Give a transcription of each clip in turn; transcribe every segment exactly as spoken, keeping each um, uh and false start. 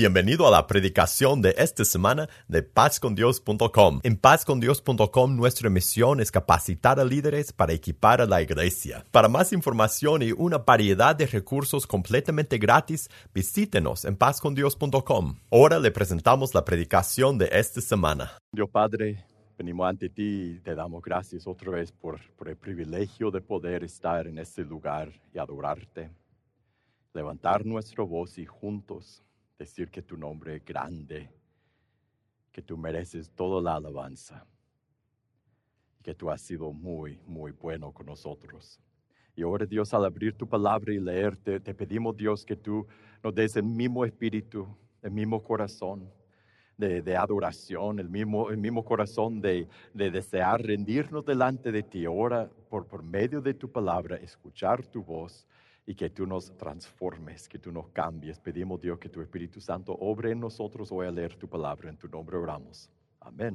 Bienvenido a la predicación de esta semana de paz con dios punto com. En paz con dios punto com nuestra misión es capacitar a líderes para equipar a la iglesia. Para más información y una variedad de recursos completamente gratis, visítenos en paz con dios punto com. Ahora le presentamos la predicación de esta semana. Dios Padre, venimos ante ti y te damos gracias otra vez por, por el privilegio de poder estar en este lugar y adorarte. Levantar nuestra voz y juntos decir que tu nombre es grande, que tú mereces toda la alabanza, que tú has sido muy, muy bueno con nosotros. Y ahora, Dios, al abrir tu palabra y leerte, te pedimos, Dios, que tú nos des el mismo espíritu, el mismo corazón de, de adoración, el mismo, el mismo corazón de, de desear rendirnos delante de ti. Ahora, por, por medio de tu palabra, escuchar tu voz, y que tú nos transformes, que tú nos cambies. Pedimos, Dios, que tu Espíritu Santo obre en nosotros. Voy a leer tu palabra, en tu nombre oramos. Amén.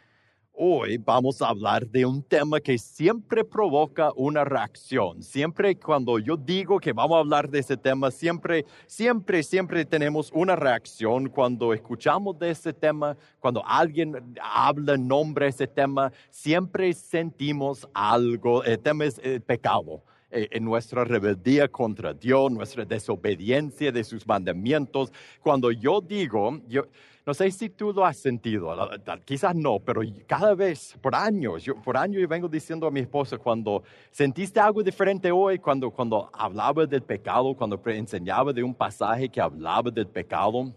Hoy vamos a hablar de un tema que siempre provoca una reacción. Siempre cuando yo digo que vamos a hablar de ese tema, siempre, siempre, siempre tenemos una reacción cuando escuchamos de ese tema, cuando alguien habla en nombre de ese tema, siempre sentimos algo. El tema es el pecado. En nuestra rebeldía contra Dios, nuestra desobediencia de sus mandamientos. Cuando yo digo, yo no sé si tú lo has sentido, quizás no, pero cada vez, por años, yo, por años yo vengo diciendo a mi esposa, cuando sentiste algo diferente hoy, cuando, cuando hablaba del pecado, cuando enseñaba de un pasaje que hablaba del pecado,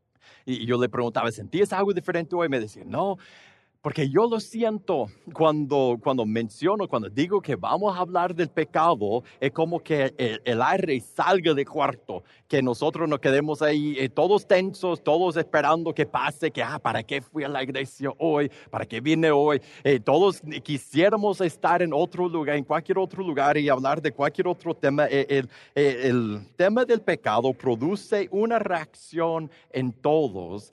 y yo le preguntaba, ¿sentías algo diferente hoy? Y me decía, no. Porque yo lo siento cuando, cuando menciono, cuando digo que vamos a hablar del pecado, es como que el, el aire salga del cuarto, que nosotros nos quedemos ahí eh, todos tensos, todos esperando que pase, que, ah, ¿para qué fui a la iglesia hoy? ¿Para qué vine hoy? Eh, todos quisiéramos estar en otro lugar, en cualquier otro lugar y hablar de cualquier otro tema. El, el, el tema del pecado produce una reacción en todos.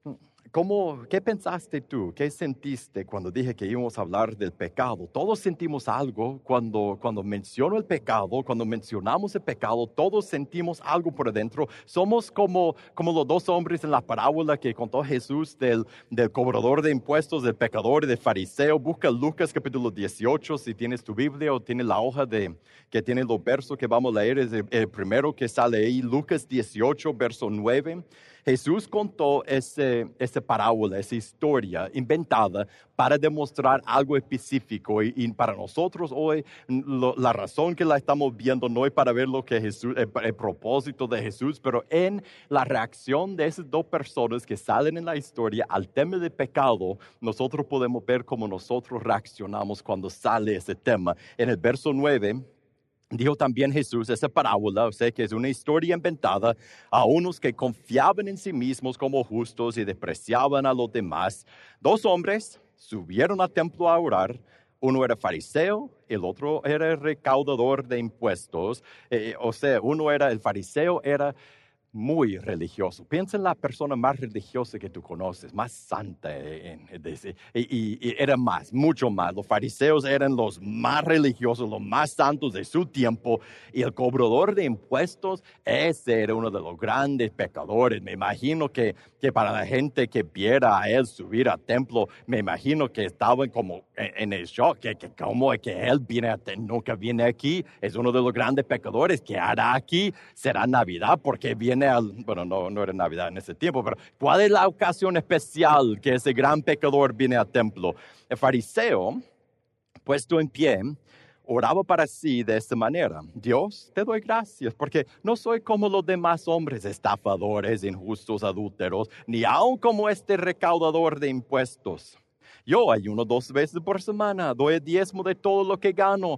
¿Cómo, ¿Qué pensaste tú? ¿Qué sentiste cuando dije que íbamos a hablar del pecado? Todos sentimos algo cuando, cuando menciono el pecado, cuando mencionamos el pecado, todos sentimos algo por adentro. Somos como, como los dos hombres en la parábola que contó Jesús del, del cobrador de impuestos, del pecador y del fariseo. Busca Lucas capítulo dieciocho, si tienes tu Biblia o tienes la hoja de, que tiene los versos que vamos a leer. Es el, el primero que sale ahí, Lucas dieciocho, verso nueve. Jesús contó ese, esa parábola, esa historia inventada para demostrar algo específico. Y, y para nosotros hoy, lo, la razón que la estamos viendo no es para ver lo que Jesús, el, el propósito de Jesús, pero en la reacción de esas dos personas que salen en la historia al tema del pecado, nosotros podemos ver cómo nosotros reaccionamos cuando sale ese tema. En el verso nueve, dijo también Jesús esa parábola, o sea que es una historia inventada a unos que confiaban en sí mismos como justos y despreciaban a los demás. Dos hombres subieron al templo a orar. Uno era fariseo, el otro era recaudador de impuestos. Eh, o sea, uno era, el fariseo era muy religioso. Piensa en la persona más religiosa que tú conoces, más santa. En, en, en, y, y, y era más, mucho más. Los fariseos eran los más religiosos, los más santos de su tiempo. Y el cobrador de impuestos, ese era uno de los grandes pecadores. Me imagino que, que para la gente que viera a él subir al templo, me imagino que estaban como en, en el shock, que, que cómo es que él viene a, nunca viene aquí. Es uno de los grandes pecadores. ¿Qué hará aquí? ¿Será Navidad? Porque viene Al, bueno, no, no era Navidad en ese tiempo, pero ¿cuál es la ocasión especial que ese gran pecador viene al templo? El fariseo, puesto en pie, oraba para sí de esta manera: Dios, te doy gracias porque no soy como los demás hombres, estafadores, injustos, adúlteros, ni aun como este recaudador de impuestos. Yo ayuno dos veces por semana, doy el diezmo de todo lo que gano.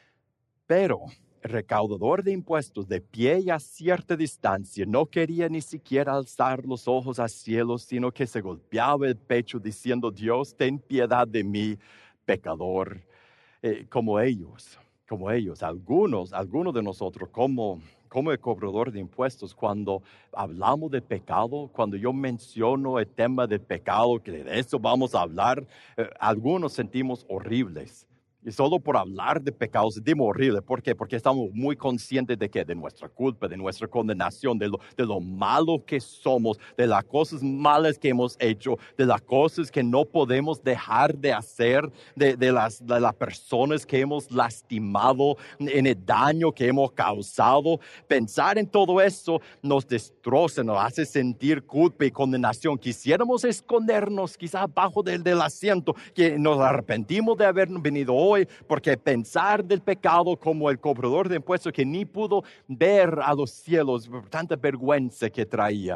Pero el recaudador de impuestos, de pie y a cierta distancia, no quería ni siquiera alzar los ojos al cielo, sino que se golpeaba el pecho diciendo: Dios, ten piedad de mí, pecador. Eh, como ellos, como ellos, algunos, algunos de nosotros, como, como el cobrador de impuestos, cuando hablamos de pecado, cuando yo menciono el tema del pecado, que de eso vamos a hablar, eh, algunos sentimos horribles. Y solo por hablar de pecados sentimos horrible. ¿Por qué? Porque estamos muy conscientes de qué, de nuestra culpa, de nuestra condenación, de lo, de lo malo que somos, de las cosas malas que hemos hecho, de las cosas que no podemos dejar de hacer, de, de, las, de las personas que hemos lastimado, en el daño que hemos causado. Pensar en todo eso nos destroza, nos hace sentir culpa y condenación. Quisiéramos escondernos quizás abajo del, del asiento, que nos arrepentimos de haber venido hoy, porque pensar del pecado como el cobrador de impuestos que ni pudo ver a los cielos, tanta vergüenza que traía.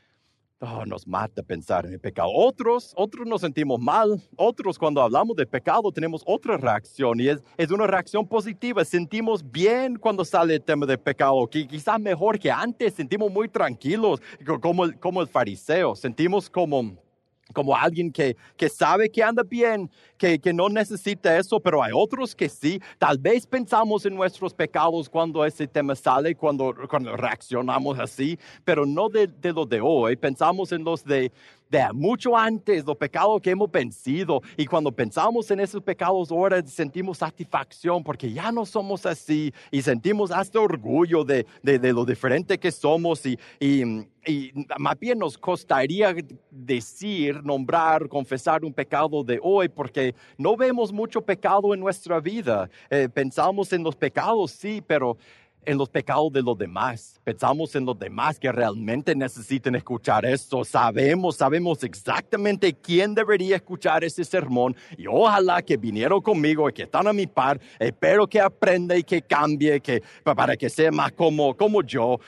Oh, nos mata pensar en el pecado. Otros, otros nos sentimos mal. Otros, cuando hablamos de pecado, tenemos otra reacción y es, es una reacción positiva. Sentimos bien cuando sale el tema del pecado, que quizás mejor que antes. Sentimos muy tranquilos, como el, como el fariseo. Sentimos como... como alguien que, que sabe que anda bien, que, que no necesita eso, pero hay otros que sí. Tal vez pensamos en nuestros pecados cuando ese tema sale, cuando, cuando reaccionamos así, pero no de, de lo de hoy. Pensamos en los de, de mucho antes, los pecados que hemos vencido. Y cuando pensamos en esos pecados ahora sentimos satisfacción porque ya no somos así y sentimos hasta orgullo de, de, de lo diferente que somos y... y Y más bien nos costaría decir, nombrar, confesar un pecado de hoy porque no vemos mucho pecado en nuestra vida. Eh, pensamos en los pecados, sí, pero en los pecados de los demás. Pensamos en los demás que realmente necesitan escuchar esto. Sabemos, sabemos exactamente quién debería escuchar ese sermón y ojalá que vinieron conmigo y que están a mi par. Espero que aprenda y que cambie, que, para que sea más como, como yo.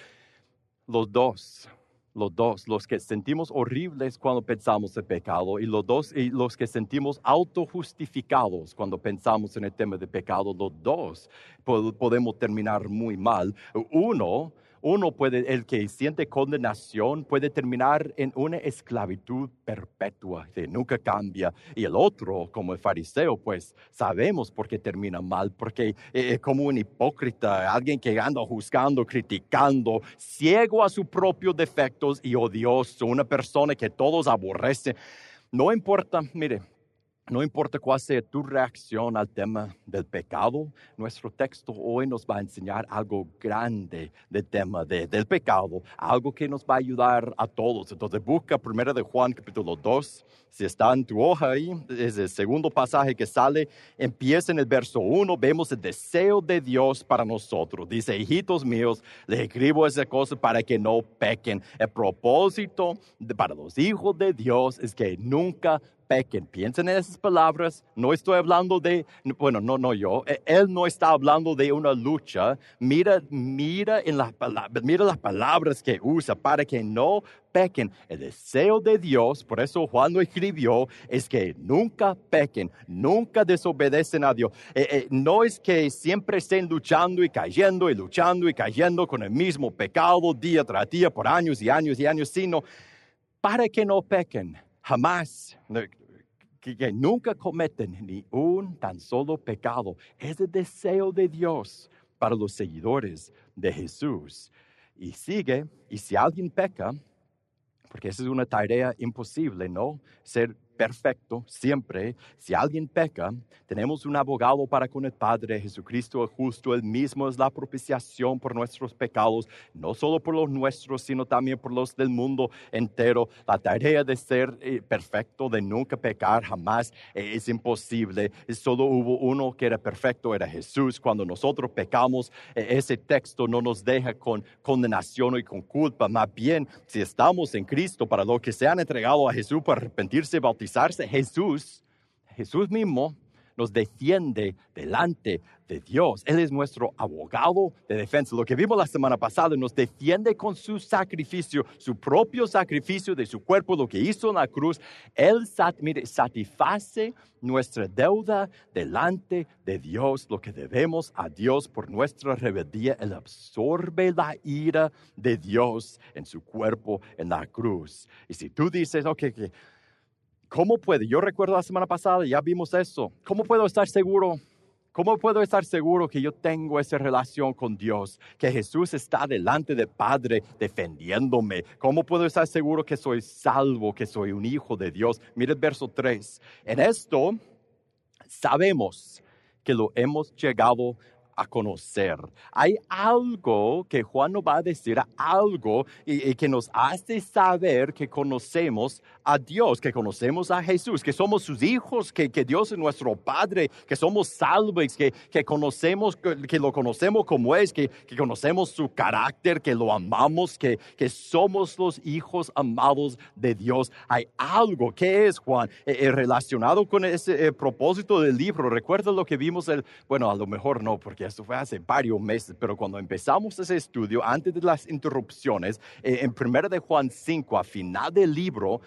Los dos. Los dos, los que sentimos horribles cuando pensamos en pecado y los dos, y los que sentimos autojustificados cuando pensamos en el tema de pecado, los dos podemos terminar muy mal. Uno, uno puede, el que siente condenación puede terminar en una esclavitud perpetua que nunca cambia. Y el otro, como el fariseo, pues sabemos por qué termina mal, porque es como un hipócrita, alguien que anda juzgando, criticando, ciego a sus propios defectos y odioso, una persona que todos aborrecen. No importa, mire, no importa cuál sea tu reacción al tema del pecado, nuestro texto hoy nos va a enseñar algo grande del tema de, del pecado, algo que nos va a ayudar a todos. Entonces busca primero de Juan capítulo dos, si está en tu hoja ahí, es el segundo pasaje que sale, empieza en el verso uno, vemos el deseo de Dios para nosotros. Dice, hijitos míos, les escribo esa cosa para que no pequen. El propósito de, para los hijos de Dios es que nunca pequen. Piensen en esas palabras. No estoy hablando de, bueno, no, no yo. Él no está hablando de una lucha. Mira, mira en las palabras, mira las palabras que usa para que no pequen. El deseo de Dios, por eso Juan lo escribió, es que nunca pequen, nunca desobedecen a Dios. Eh, eh, no es que siempre estén luchando y cayendo y luchando y cayendo con el mismo pecado día tras día por años y años y años, sino para que no pequen. Jamás. Que, que nunca cometen ni un tan solo pecado. Es el deseo de Dios para los seguidores de Jesús. Y sigue, y si alguien peca, porque esa es una tarea imposible, ¿no? Ser perfecto siempre. Si alguien peca, tenemos un abogado para con el Padre, Jesucristo el justo. Él mismo es la propiciación por nuestros pecados, no solo por los nuestros, sino también por los del mundo entero. La tarea de ser eh, perfecto, de nunca pecar jamás, eh, es imposible. Solo hubo uno que era perfecto, era Jesús. Cuando nosotros pecamos, eh, ese texto no nos deja con condenación y con culpa. Más bien, si estamos en Cristo, para los que se han entregado a Jesús para arrepentirse y bautizarse, Jesús, Jesús mismo nos defiende delante de Dios. Él es nuestro abogado de defensa. Lo que vimos la semana pasada, nos defiende con su sacrificio, su propio sacrificio de su cuerpo, lo que hizo en la cruz. Él mire, satisface nuestra deuda delante de Dios, lo que debemos a Dios por nuestra rebeldía. Él absorbe la ira de Dios en su cuerpo en la cruz. Y si tú dices, ok, que ¿cómo puede? Yo recuerdo la semana pasada, ya vimos eso. ¿Cómo puedo estar seguro? ¿Cómo puedo estar seguro que yo tengo esa relación con Dios? Que Jesús está delante del Padre defendiéndome. ¿Cómo puedo estar seguro que soy salvo, que soy un hijo de Dios? Mira el verso tres. En esto sabemos que lo hemos llegado a conocer. Hay algo que Juan nos va a decir, algo y, y que nos hace saber que conocemos a Dios, que conocemos a Jesús, que somos sus hijos, que, que Dios es nuestro Padre, que somos salvos, que, que conocemos, que, que lo conocemos como es, que, que conocemos su carácter, que lo amamos, que, que somos los hijos amados de Dios. Hay algo, ¿qué es, Juan? Eh, eh, relacionado con ese eh, propósito del libro. ¿Recuerda lo que vimos? El, bueno, a lo mejor no, porque esto fue hace varios meses, pero cuando empezamos ese estudio, antes de las interrupciones, eh, en primera de Juan cinco, a final del libro,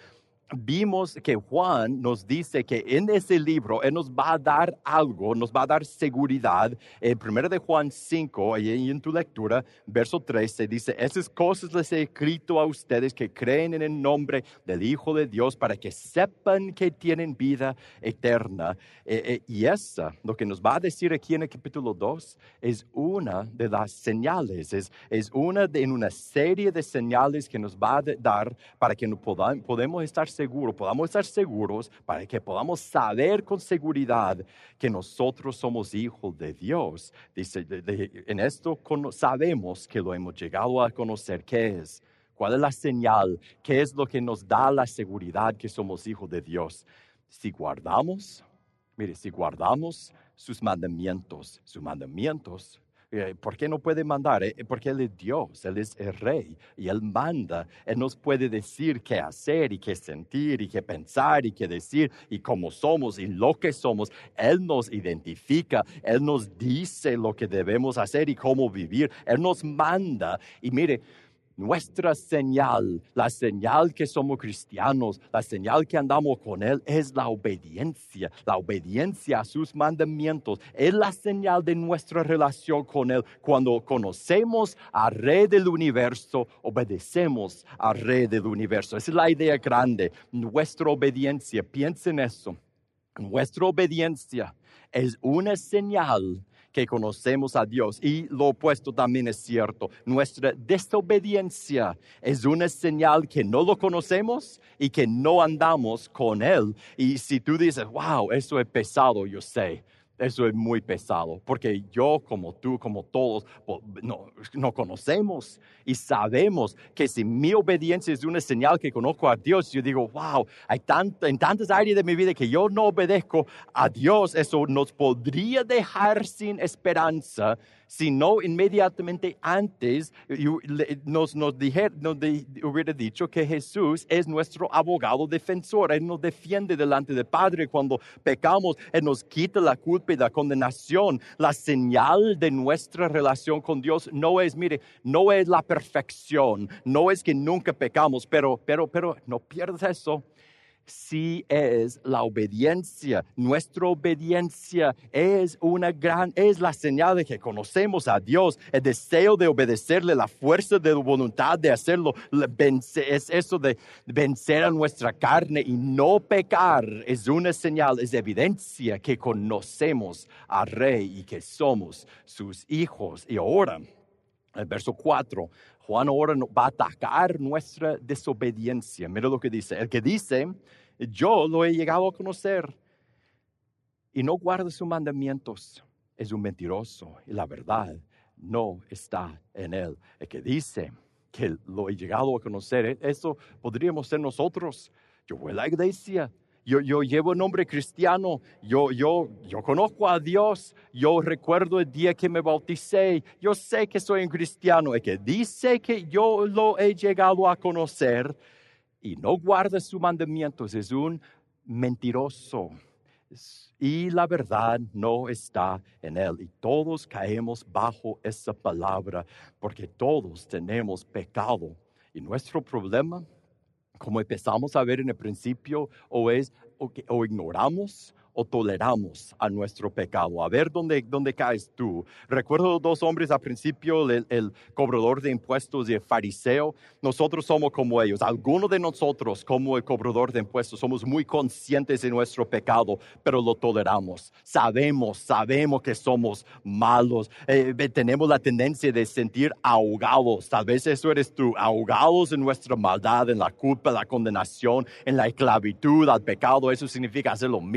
vimos que Juan nos dice que en ese libro Él nos va a dar algo, nos va a dar seguridad. En primera de Juan cinco, y en tu lectura, verso trece, dice, esas cosas les he escrito a ustedes que creen en el nombre del Hijo de Dios para que sepan que tienen vida eterna. Eh, eh, y esa, lo que nos va a decir aquí en el capítulo dos, es una de las señales, es, es una de en una serie de señales que nos va a dar para que nos podamos, podemos estar seguros, podamos estar seguros, para que podamos saber con seguridad que nosotros somos hijos de Dios. Dice, de, de, en esto con, sabemos que lo hemos llegado a conocer. ¿Qué es? ¿Cuál es la señal? ¿Qué es lo que nos da la seguridad que somos hijos de Dios? Si guardamos, mire, si guardamos sus mandamientos, sus mandamientos, ¿por qué no puede mandar? Porque Él es Dios, Él es el Rey y Él manda. Él nos puede decir qué hacer y qué sentir y qué pensar y qué decir y cómo somos y lo que somos. Él nos identifica, Él nos dice lo que debemos hacer y cómo vivir. Él nos manda y mire, nuestra señal, la señal que somos cristianos, la señal que andamos con Él es la obediencia, la obediencia a sus mandamientos. Es la señal de nuestra relación con Él. Cuando conocemos al Rey del universo, obedecemos al Rey del universo. Esa es la idea grande, nuestra obediencia. Piensa en eso. Nuestra obediencia es una señal que conocemos a Dios. Y lo opuesto también es cierto. Nuestra desobediencia es una señal que no lo conocemos y que no andamos con Él. Y si tú dices, wow, eso es pesado, yo sé. Eso es muy pesado, porque yo, como tú, como todos, no, no conocemos y sabemos que si mi obediencia es una señal que conozco a Dios, yo digo, wow, hay tanto, en tantas áreas de mi vida que yo no obedezco a Dios, eso nos podría dejar sin esperanza, si no inmediatamente antes nos, nos, dije, nos de, hubiera dicho que Jesús es nuestro abogado defensor. Él nos defiende delante del Padre cuando pecamos. Él nos quita la culpa y la condenación. La señal de nuestra relación con Dios no es, mire, no es la perfección, no es que nunca pecamos, pero, pero, pero no pierdas eso. Sí es la obediencia. Nuestra obediencia es una gran, es la señal de que conocemos a Dios. El deseo de obedecerle, la fuerza de voluntad de hacerlo, es eso de vencer a nuestra carne y no pecar. Es una señal, es evidencia que conocemos al Rey y que somos sus hijos. Y ahora, el verso cuatro, Juan ahora va a atacar nuestra desobediencia. Mira lo que dice. El que dice, yo lo he llegado a conocer y no guarda sus mandamientos, es un mentiroso y la verdad no está en él. El que dice que lo he llegado a conocer, eso podríamos ser nosotros. Yo voy a la iglesia. Yo, yo llevo el nombre cristiano, yo, yo, yo conozco a Dios, yo recuerdo el día que me bauticé, yo sé que soy un cristiano. El que dice que yo lo he llegado a conocer y no guarda sus mandamientos es un mentiroso. Y la verdad no está en él. Y todos caemos bajo esa palabra porque todos tenemos pecado. Y nuestro problema, como empezamos a ver en el principio, o es o, que, o ignoramos o toleramos a nuestro pecado. A ver dónde, dónde caes tú. Recuerdo dos hombres al principio, el, el cobrador de impuestos y el fariseo. Nosotros somos como ellos. Algunos de nosotros, como el cobrador de impuestos, somos muy conscientes de nuestro pecado, pero lo toleramos. Sabemos, sabemos que somos malos. Eh, tenemos la tendencia de sentir ahogados. Tal vez eso eres tú, ahogados en nuestra maldad, en la culpa, la condenación, en la esclavitud al pecado. Eso significa hacer lo mismo.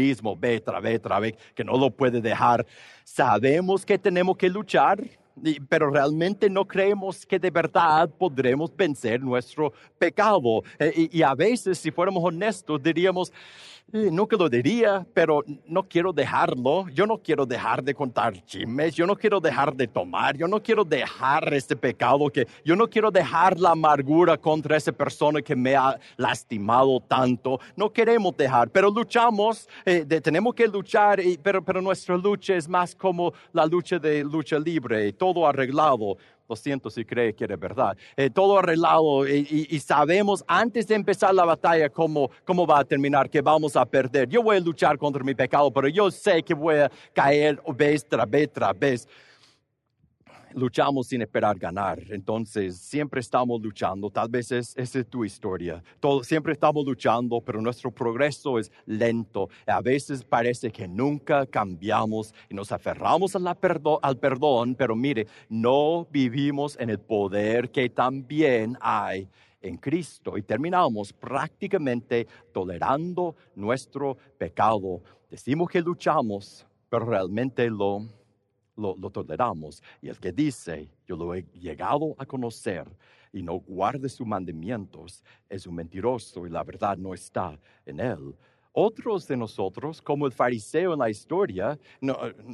vez, otra vez, otra vez, que no lo puede dejar. Sabemos que tenemos que luchar, pero realmente no creemos que de verdad podremos vencer nuestro pecado. Y, y a veces, si fuéramos honestos, diríamos, eh, nunca lo diría, pero no quiero dejarlo. Yo no quiero dejar de contar chismes. Yo no quiero dejar de tomar. Yo no quiero dejar este pecado. Que, yo no quiero dejar la amargura contra esa persona que me ha lastimado tanto. No queremos dejar, pero luchamos. Eh, de, tenemos que luchar, y, pero, pero nuestra lucha es más como la lucha de lucha libre. Todo arreglado. Lo siento si cree que es verdad. Eh, todo arreglado y, y, y sabemos antes de empezar la batalla cómo, cómo va a terminar, que vamos a perder. Yo voy a luchar contra mi pecado, pero yo sé que voy a caer vez tras vez tras vez. Luchamos sin esperar ganar, entonces siempre estamos luchando. Tal vez es, esa es tu historia. Todo, siempre estamos luchando, pero nuestro progreso es lento. A veces parece que nunca cambiamos y nos aferramos a la perdo, al perdón, pero mire, no vivimos en el poder que también hay en Cristo y terminamos prácticamente tolerando nuestro pecado. Decimos que luchamos, pero realmente lo Lo, lo toleramos. Y el que dice, yo lo he llegado a conocer y no guarde sus mandamientos, es un mentiroso y la verdad no está en él. Otros de nosotros, como el fariseo en la historia, no,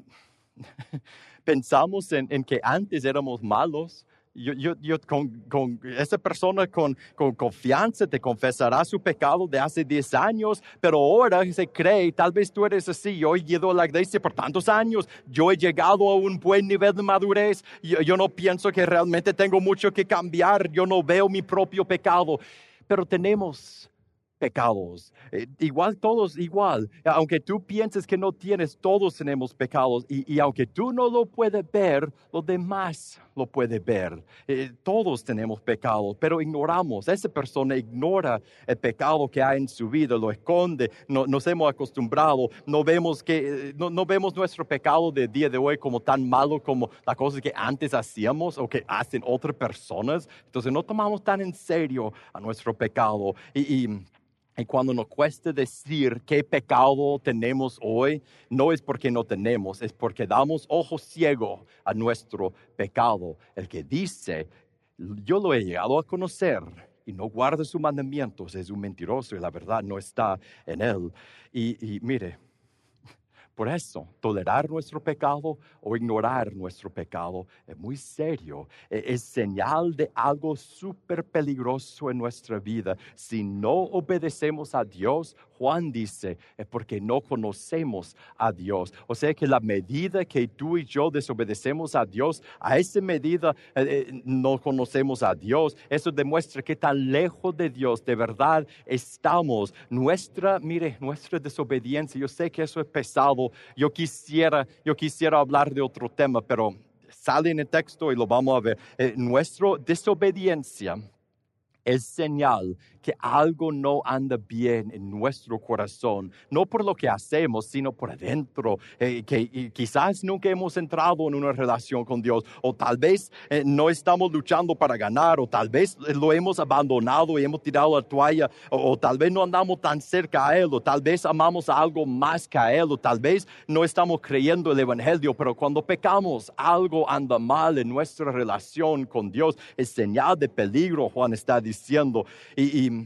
pensamos en, en que antes éramos malos. Yo, yo, yo con, con esa persona con, con confianza te confesará su pecado de hace diez años, pero ahora se cree, tal vez tú eres así, yo he ido a la iglesia por tantos años, yo he llegado a un buen nivel de madurez, yo, yo no pienso que realmente tengo mucho que cambiar, yo no veo mi propio pecado, pero tenemos pecados, eh, igual todos igual, aunque tú pienses que no tienes, todos tenemos pecados y, y aunque tú no lo puedes ver, los demás lo pueden ver, eh, todos tenemos pecados, pero ignoramos, esa persona ignora el pecado que hay en su vida, lo esconde, no, nos hemos acostumbrado, no vemos, que, eh, no, no vemos nuestro pecado del día de hoy como tan malo como las cosas que antes hacíamos o que hacen otras personas, entonces no tomamos tan en serio a nuestro pecado y, y Y cuando nos cuesta decir qué pecado tenemos hoy, no es porque no tenemos, es porque damos ojo ciego a nuestro pecado. El que dice, yo lo he llegado a conocer y no guarda sus mandamientos, es un mentiroso y la verdad no está en él. Y, y mire, por eso, tolerar nuestro pecado o ignorar nuestro pecado es muy serio. Es señal de algo súper peligroso en nuestra vida. Si no obedecemos a Dios, Juan dice, es porque no conocemos a Dios. O sea que la medida que tú y yo desobedecemos a Dios, a esa medida eh, eh, no conocemos a Dios. Eso demuestra que tan lejos de Dios de verdad estamos. Nuestra, mire, nuestra desobediencia, yo sé que eso es pesado. Yo quisiera, yo quisiera hablar de otro tema, pero sale en el texto y lo vamos a ver. Eh, nuestra desobediencia es señal que algo no anda bien en nuestro corazón, no por lo que hacemos, sino por adentro, eh, que quizás nunca hemos entrado en una relación con Dios, o tal vez eh, no estamos luchando para ganar, o tal vez lo hemos abandonado y hemos tirado la toalla, o, o tal vez no andamos tan cerca a Él, o tal vez amamos a algo más que a Él, o tal vez no estamos creyendo el Evangelio, pero cuando pecamos, algo anda mal en nuestra relación con Dios, es señal de peligro, Juan está diciendo, y, y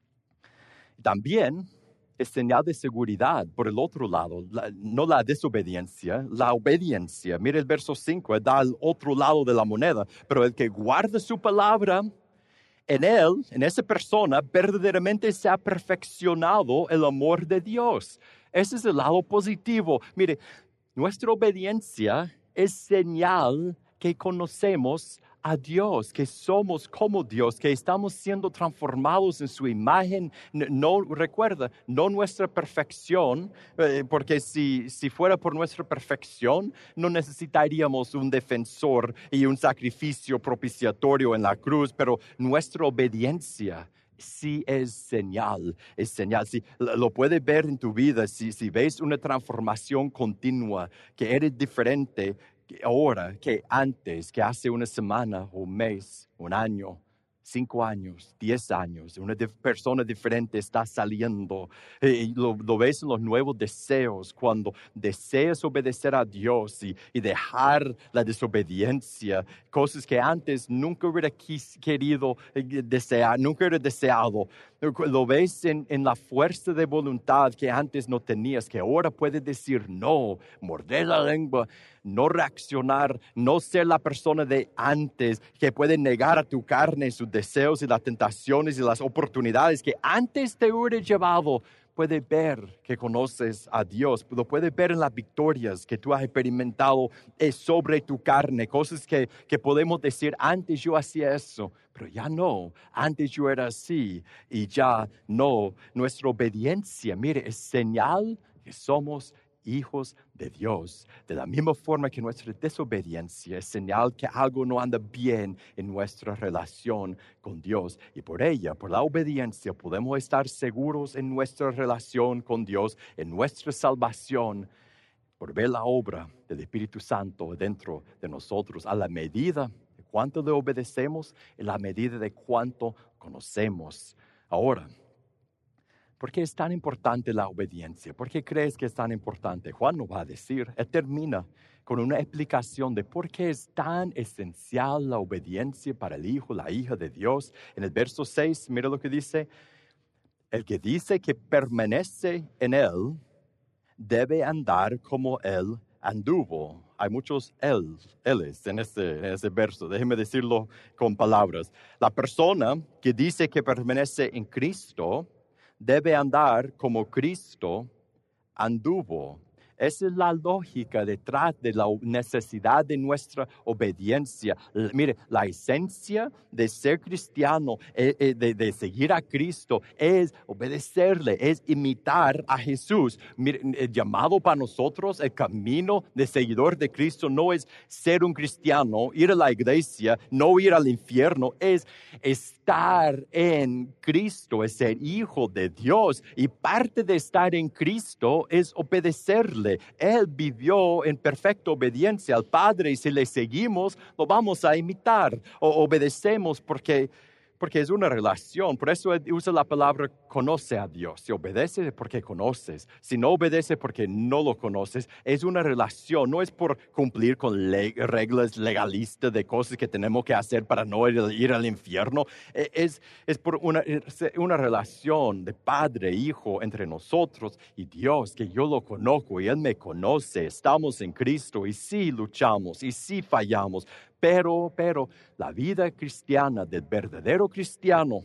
también es señal de seguridad por el otro lado, la, no la desobediencia, la obediencia. Mire el verso cinco, da al otro lado de la moneda, pero el que guarda su palabra, en él, en esa persona, verdaderamente se ha perfeccionado el amor de Dios. Ese es el lado positivo. Mire, nuestra obediencia es señal que conocemos a Dios, que somos como Dios, que estamos siendo transformados en su imagen. No, recuerda, no nuestra perfección, eh, porque si, si fuera por nuestra perfección, no necesitaríamos un defensor y un sacrificio propiciatorio en la cruz, pero nuestra obediencia sí es señal, es señal. Sí, lo puedes ver en tu vida, si, si ves una transformación continua, que eres diferente ahora que antes, que hace una semana, un mes, un año. cinco años, diez años, una de- persona diferente está saliendo. Eh, lo, lo ves en los nuevos deseos, cuando deseas obedecer a Dios y, y dejar la desobediencia, cosas que antes nunca hubiera quis, querido eh, desear, nunca hubiera deseado. Lo ves en, en la fuerza de voluntad que antes no tenías, que ahora puedes decir no, morder la lengua, no reaccionar, no ser la persona de antes que puede negar a tu carne sus deseos y las tentaciones y las oportunidades que antes te hubiera llevado. Puedes ver que conoces a Dios, lo puedes ver en las victorias que tú has experimentado sobre tu carne, cosas que, que podemos decir, antes yo hacía eso, pero ya no, antes yo era así y ya no. Nuestra obediencia, mire, es señal que somos hijos de Dios. De la misma forma que nuestra desobediencia es señal que algo no anda bien en nuestra relación con Dios. Y por ella, por la obediencia, podemos estar seguros en nuestra relación con Dios, en nuestra salvación, por ver la obra del Espíritu Santo dentro de nosotros, a la medida de cuánto le obedecemos, en la medida de cuánto conocemos. Ahora, ¿por qué es tan importante la obediencia? ¿Por qué crees que es tan importante? Juan nos va a decir, él termina con una explicación de por qué es tan esencial la obediencia para el hijo, la hija de Dios. En el verso seis, mira lo que dice, el que dice que permanece en él, debe andar como él anduvo. Hay muchos él, éles en ese, en ese verso, déjeme decirlo con palabras. La persona que dice que permanece en Cristo, debe andar como Cristo anduvo. Esa es la lógica detrás de la necesidad de nuestra obediencia. L- mire, la esencia de ser cristiano, eh, eh, de, de seguir a Cristo, es obedecerle, es imitar a Jesús. Mire, el llamado para nosotros, el camino de seguidor de Cristo no es ser un cristiano, ir a la iglesia, no ir al infierno, es estar en Cristo, es ser hijo de Dios. Y parte de estar en Cristo es obedecerle. Él vivió en perfecta obediencia al Padre y si le seguimos, lo vamos a imitar o obedecemos porque, porque es una relación. Por eso usa la palabra conoce a Dios. Si obedece porque conoces. Si no obedece porque no lo conoces. Es una relación. No es por cumplir con le- reglas legalistas de cosas que tenemos que hacer para no ir, ir al infierno. Es, es por una, una relación de padre, hijo entre nosotros y Dios, que yo lo conozco y Él me conoce. Estamos en Cristo y sí luchamos y sí fallamos. Pero, pero, la vida cristiana del verdadero cristiano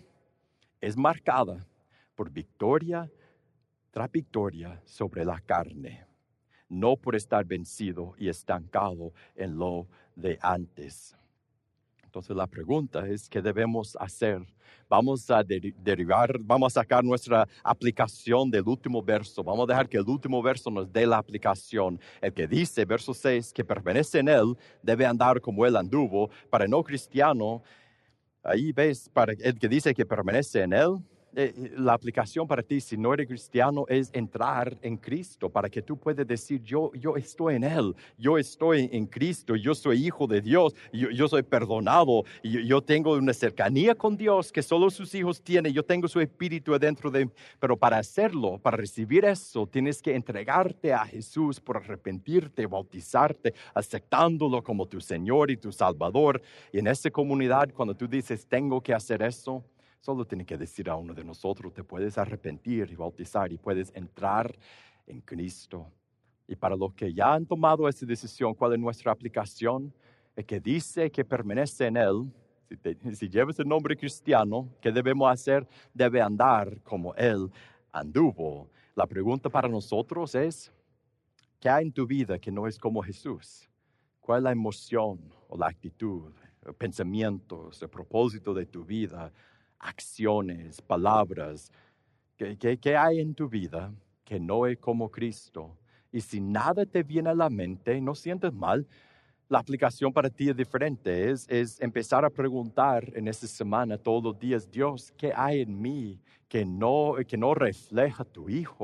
es marcada por victoria tras victoria sobre la carne, no por estar vencido y estancado en lo de antes. Entonces la pregunta es, ¿qué debemos hacer? Vamos a der- derivar, vamos a sacar nuestra aplicación del último verso. Vamos a dejar que el último verso nos dé la aplicación. El que dice, verso seis, que permanece en él, debe andar como él anduvo. Para el no cristiano, ahí ves, para el que dice que permanece en él, eh, la aplicación para ti, si no eres cristiano, es entrar en Cristo, para que tú puedas decir, yo, yo estoy en Él, yo estoy en Cristo, yo soy hijo de Dios, yo, yo soy perdonado, yo, yo tengo una cercanía con Dios que solo sus hijos tienen, yo tengo su espíritu adentro de mí. Pero para hacerlo, para recibir eso, tienes que entregarte a Jesús por arrepentirte, bautizarte, aceptándolo como tu Señor y tu Salvador. Y en esta comunidad, cuando tú dices, tengo que hacer eso, solo tiene que decir a uno de nosotros, te puedes arrepentir y bautizar y puedes entrar en Cristo. Y para los que ya han tomado esa decisión, ¿cuál es nuestra aplicación? El que dice que permanece en Él, si, te, si llevas el nombre cristiano, ¿qué debemos hacer? Debe andar como Él anduvo. La pregunta para nosotros es, ¿qué hay en tu vida que no es como Jesús? ¿Cuál es la emoción o la actitud, pensamientos, el propósito de tu vida? Acciones, palabras, ¿qué, qué, qué hay en tu vida que no es como Cristo? Y si nada te viene a la mente, no sientes mal, la aplicación para ti es diferente, es, es empezar a preguntar en esta semana, todos los días, Dios, ¿qué hay en mí que no, que no refleja tu Hijo?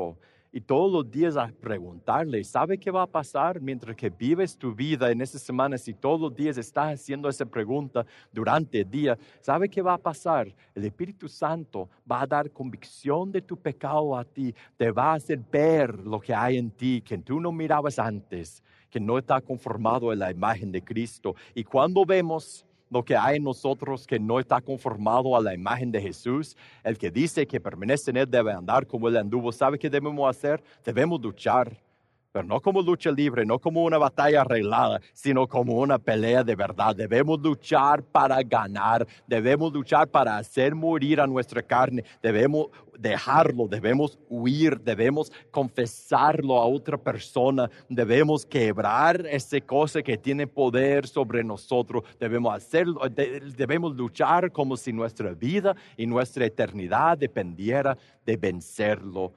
y todos los días a preguntarle, ¿sabe qué va a pasar mientras que vives tu vida en esta semana? Si todos los días estás haciendo esa pregunta durante el día, ¿sabe qué va a pasar? El Espíritu Santo va a dar convicción de tu pecado a ti, te va a hacer ver lo que hay en ti, que tú no mirabas antes, que no está conformado a la imagen de Cristo. Y cuando vemos lo que hay en nosotros que no está conformado a la imagen de Jesús, el que dice que permanece en Él debe andar como Él anduvo. ¿Sabe qué debemos hacer? Debemos luchar, pero no como lucha libre, no como una batalla arreglada, sino como una pelea de verdad. Debemos luchar para ganar, debemos luchar para hacer morir a nuestra carne, debemos dejarlo, debemos huir, debemos confesarlo a otra persona, debemos quebrar esa cosa que tiene poder sobre nosotros, debemos hacerlo, debemos luchar como si nuestra vida y nuestra eternidad dependiera de vencerlo.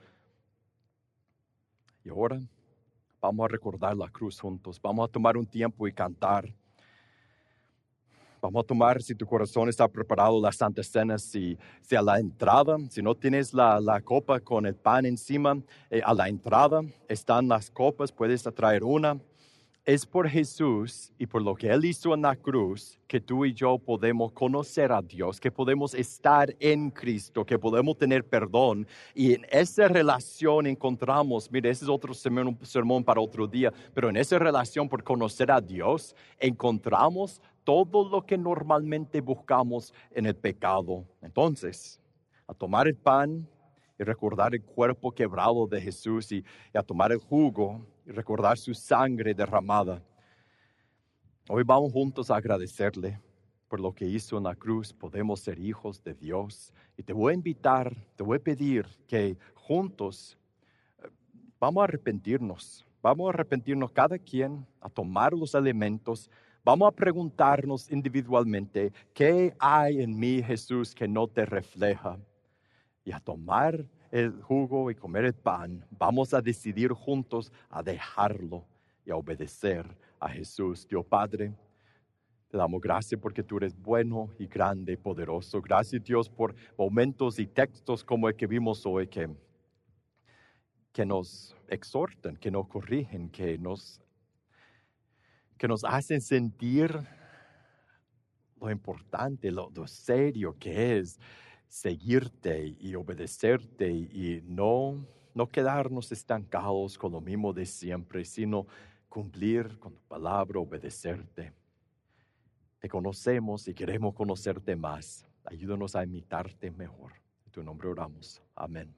Y ahora vamos a recordar la cruz juntos. Vamos a tomar un tiempo y cantar. Vamos a tomar, si tu corazón está preparado, la Santa Cena, si, si a la entrada, si no tienes la, la copa con el pan encima, eh, a la entrada están las copas, puedes traer una. Es por Jesús y por lo que Él hizo en la cruz que tú y yo podemos conocer a Dios, que podemos estar en Cristo, que podemos tener perdón. Y en esa relación encontramos, mire, ese es otro sermón, sermón para otro día, pero en esa relación por conocer a Dios encontramos todo lo que normalmente buscamos en el pecado. Entonces, a tomar el pan y recordar el cuerpo quebrado de Jesús y, y a tomar el jugo y recordar su sangre derramada. Hoy vamos juntos a agradecerle por lo que hizo en la cruz. Podemos ser hijos de Dios. Y te voy a invitar, te voy a pedir que juntos vamos a arrepentirnos. Vamos a arrepentirnos cada quien, a tomar los elementos. Vamos a preguntarnos individualmente, ¿qué hay en mí, Jesús, que no te refleja? Y a tomar el jugo y comer el pan, vamos a decidir juntos a dejarlo y a obedecer a Jesús. Dios Padre, te damos gracias porque tú eres bueno y grande y poderoso. Gracias, Dios, por momentos y textos como el que vimos hoy que, que nos exhortan, que nos corrigen, que nos, que nos hacen sentir lo importante, lo, lo serio que es seguirte y obedecerte y no, no quedarnos estancados con lo mismo de siempre, sino cumplir con tu palabra, obedecerte. Te conocemos y queremos conocerte más. Ayúdanos a imitarte mejor. En tu nombre oramos. Amén.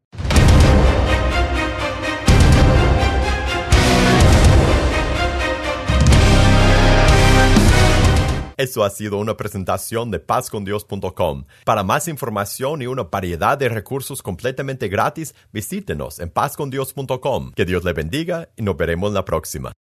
Eso ha sido una presentación de paz con dios punto com. Para más información y una variedad de recursos completamente gratis, visítenos en paz con dios punto com. Que Dios le bendiga y nos veremos la próxima.